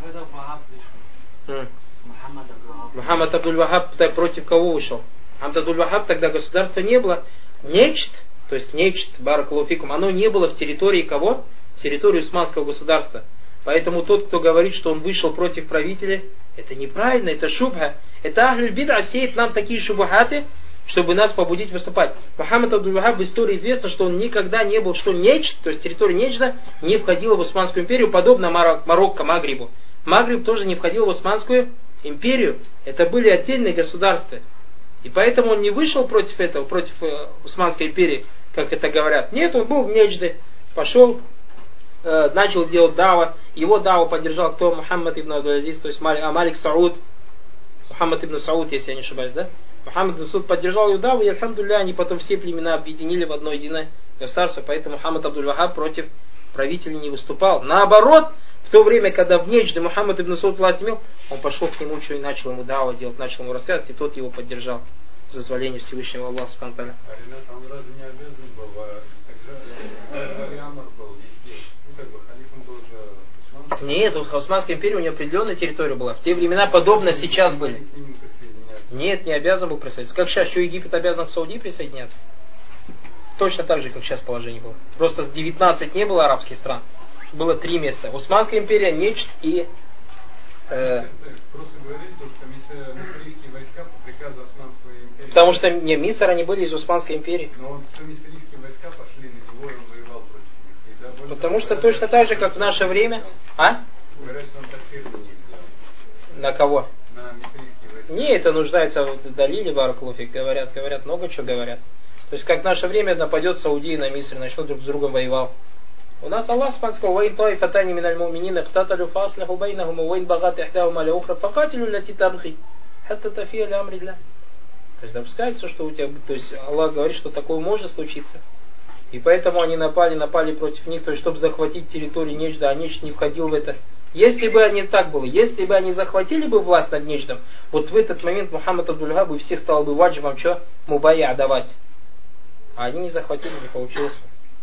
Мухаммад Абдуль-Вахаб против кого вышел? Мухаммад Абдуль-Вахаб тогда государства не было. Нечт, то есть нечт, баракалуфикум, оно не было в территории кого? В территории Усманского государства. Поэтому тот, кто говорит, что он вышел против правителя, это неправильно, это шубха. Это ахлюль бид'а сеет нам такие шубхаты, чтобы нас побудить выступать. Мухаммад Абдуль-Вахаб в истории известно, что он никогда не был, что нечт, то есть территория нечта, не входила в Усманскую империю, подобно Марокко, Магрибу. Магриб тоже не входил в Османскую империю. Это были отдельные государства. И поэтому он не вышел против этого, против Османской империи, как это говорят. Нет, он был в Нечде, пошел, начал делать дава. Его даву поддержал кто? Мухаммад ибн Абдул-Азиз, то есть Малик Сауд. Мухаммад ибн Сауд, если я не ошибаюсь, да? Мухаммад ибн Сауд поддержал его даву, и альхамдулилля, они потом все племена объединили в одно единое государство. Поэтому Мухаммад Абдуль-Вахаб против правителей не выступал. Наоборот, в то время, когда в Нечде Мухаммад ибн Сауд власть имел, он пошел к нему, что и начал ему даву делать, начал ему рассказывать, и тот его поддержал за дозволение Всевышнего Аллаха Субхану ва Тааля. А Ренат, он разве не обязан был, тогда Амар был везде, как бы халифом был же Усман? Нет, в Османской империи у него определенная территория была. В те времена подобно сейчас были. Нет, не обязан был присоединяться. Как сейчас, что Египет обязан к Саудии присоединяться? Точно так же, как сейчас положение было. Просто 19 не было арабских стран. Было 3 места. Османская империя, Нечд и... Просто говорит, что миссарийские войска по приказу Османской империи... Потому что Миср, они были из Османской империи. Но миссарийские войска пошли на него, и он воевал против них. И Потому что точно так же, как в наше время. А? Говорят, что он такфир не сделал. На кого? На мисрийские войска. Не, это нуждается в далиле, баракулуфик, говорят, много чего говорят. То есть, как в наше время нападет Саудия на Миср, начнут друг с другом воевал. У нас Аллах сказал: «Ваин таифатани миналь муминина ктаталю фаслиху байнахума, ваин багат ихдахума ля ухра, факатилю лати табхи, хатта тафия ля амрилля». То есть, допускается, что у тебя, то есть, Аллах говорит, что такое может случиться. И поэтому они напали против них, то есть, чтобы захватить территорию Нечда, а Нечд не входил в это. Если бы они так было, если бы они захватили бы власть над Нечдом, вот в этот момент Мухаммад Абдуль-Вахаб бы всех стал бы ваджибом, что? Мубая давать. А они не захватили, не получилось.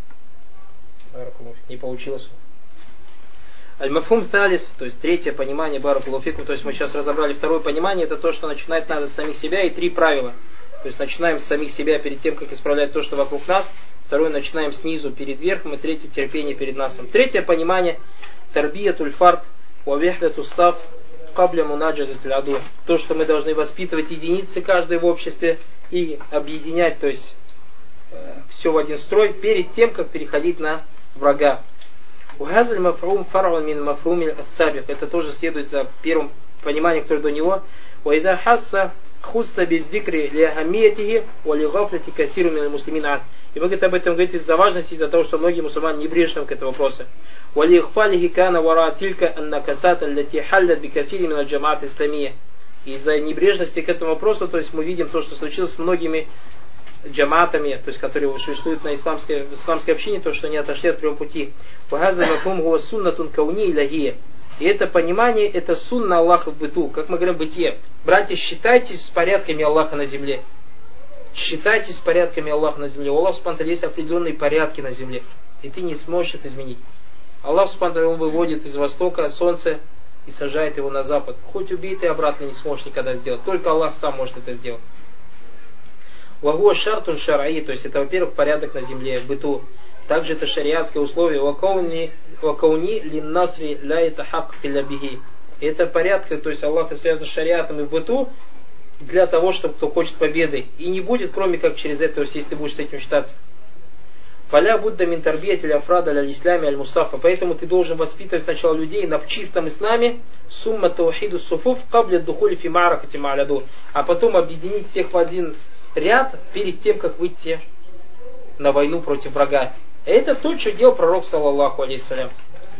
Не получилось. Аль-Мафхум Талис, то есть третье понимание баракулуфикум, то есть мы сейчас разобрали второе понимание, это то, что начинать надо с самих себя, и три правила. То есть начинаем с самих себя перед тем, как исправлять то, что вокруг нас. Второе, начинаем снизу перед верхом, и третье, терпение перед насом. Третье понимание тарбиятуль фард ва вихдату саф кабля мунаджазатиль аду. То, что мы должны воспитывать единицы каждой в обществе и объединять, то есть все в один строй перед тем, как переходить на врага. Ухазаль мафрум фар'ун мин мафруми ас-сабик. Это тоже следует за первым пониманием, которое до него. Ва ида хасса хусса бидзикри ли ахамиятихи ва ли гафлати касиру мин аль-муслимин. И мы об этом говорим из-за важности, из-за того, что многие мусульмане небрежны к этому вопросу. Ва ли ихфалихи кана вара тилька аннакасат аллати халлат бикафири мин аль-джамаат исламия. Из-за небрежности к этому вопросу, то есть мы видим то, что случилось с многими джаматами, то есть которые существуют в исламской общине, то, что они отошли от прямого пути. И это понимание, это сунна Аллаха в быту, как мы говорим в бытие. Братья, считайтесь с порядками Аллаха на земле. Считайтесь с порядками Аллаха на земле. У Аллаха субхану есть определенные порядки на земле, и ты не сможешь это изменить. Аллах субхану выводит из востока солнце и сажает его на запад. Хоть убей, ты обратно не сможешь никогда сделать. Только Аллах сам может это сделать. Вагуа шартун шар'и, то есть это, во-первых, порядок на земле, в быту. Также это шариатское условие. Вакауни лин насри ля это хак филябихи. Это порядок, то есть Аллах связан с шариатом и в быту для того, чтобы кто хочет победы. И не будет, кроме как через это, если ты будешь с этим считаться. Фаля будда мин тарбиятиль афрада ля исламе аль мусафа. Поэтому ты должен воспитывать сначала людей на чистом исламе, сумма таухиду суфуф кабля духули фи мааракати ма'ляду. А потом объединить всех в один ряд перед тем, как выйти на войну против врага. Это то, что делал пророк, саллаллаху алейхиссалям.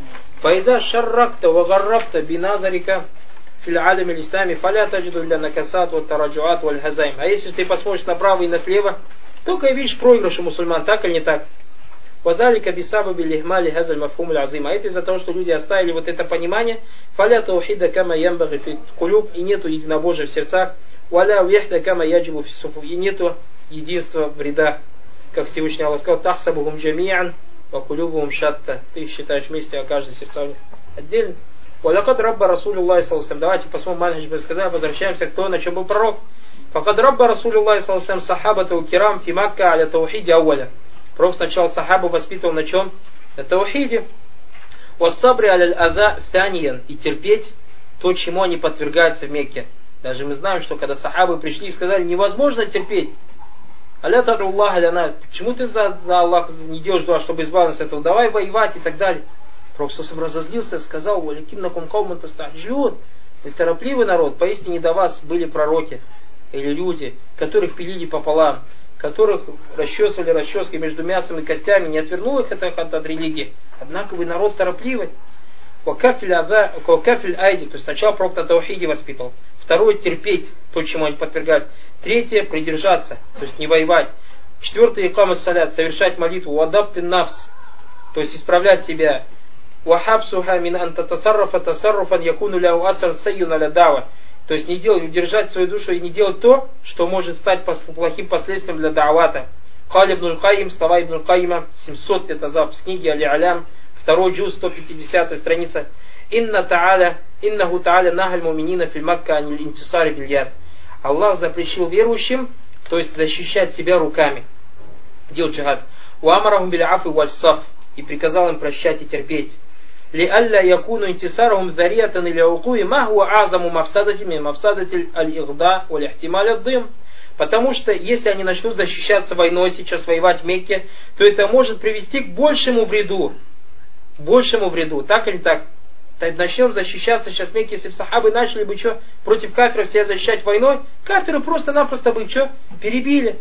Файза шарракта ва гаррабта биназарика фил алям аль-ислами фаля таджиду илля накасат ва тараджуат валь хазайм. А если ты посмотришь направо и налево, только видишь проигрыши мусульман, так или не так. Вазалика бисабаби лихмали хазаль мафхум аль-азим. А это из-за того, что люди оставили вот это понимание. Фаля таухида кама ямбаги фи кулюб. И нету единобожия в сердцах. Валя уяхда кама яджибу фи суфу. И нету единства в рядах. Как Всевышний Аллах сказал: тахсабухум джами'ан ва кулюбухум шатта. Ты их считаешь вместе, а каждый сердца отдельно. Валякад рабба расулюллахи саллаллаху. Давайте посмотрим, манхадж бы сказали, возвращаемся к тому, на чем был пророк. Факад рабба расулюллахи саллаллаху сахабату кирам фи Макка аля таухиди ауаля. Пророк сначала сахабу воспитывал на чем? На таухиде. Вассабри аля аза саниян. И терпеть то, чему они подвергаются в Мекке. Даже мы знаем, что когда сахабы пришли и сказали: невозможно терпеть. Аля тадруллах аляна. Почему ты за Аллах не делаешь дуа, чтобы избавиться от этого? Давай воевать и так далее. Пророк сам разозлился и сказал: валикиннакум кауман тастахджиун. Вы торопливый народ. Поистине до вас были пророки или люди, которых пилили пополам, которых расчесывали расческой между мясом и костями, не отвернул их это от религии. Однако вы народ торопливый. Вакафиль айди, то есть сначала пророк на таухиде воспитывал. Второе, терпеть то, чему они подвергаются. Третье, придержаться, то есть не воевать. Четвертое, икамат салят, совершать молитву. Уадабты нафс, то есть исправлять себя. Вахабсуха мин антатасаррафа тасарруфан якуну ляу асар сайюн аля дава. То есть не делать, удержать свою душу и не делать то, что может стать плохим последствием для да'вата. Кали ибн аль-Каим, слова ибн аль-Каима, 700 это запись книги Али-Алям, 2 джуз, 150 страница. Иннаху та'аля нахаль муминина фил Макка аниль интисари бильяд. Аллах запрещил верующим, то есть защищать себя руками. Делать джихад. Уамарахум биль афи валь саф. И приказал им прощать и терпеть. لألا يكون انتصارهم ذريعة لعقوع ما هو أعظم مفسدة من مفسدة الإغضاء والاحتمال الضيم. Потому что если они начнут защищаться войной, сейчас воевать в Мекке, то это может привести к большему вреду, большему вреду, так или так. Начнем защищаться сейчас вместе, если бы сахабы начали бы что, против кафиров себя защищать войной, кафиры просто-напросто бы что, перебили.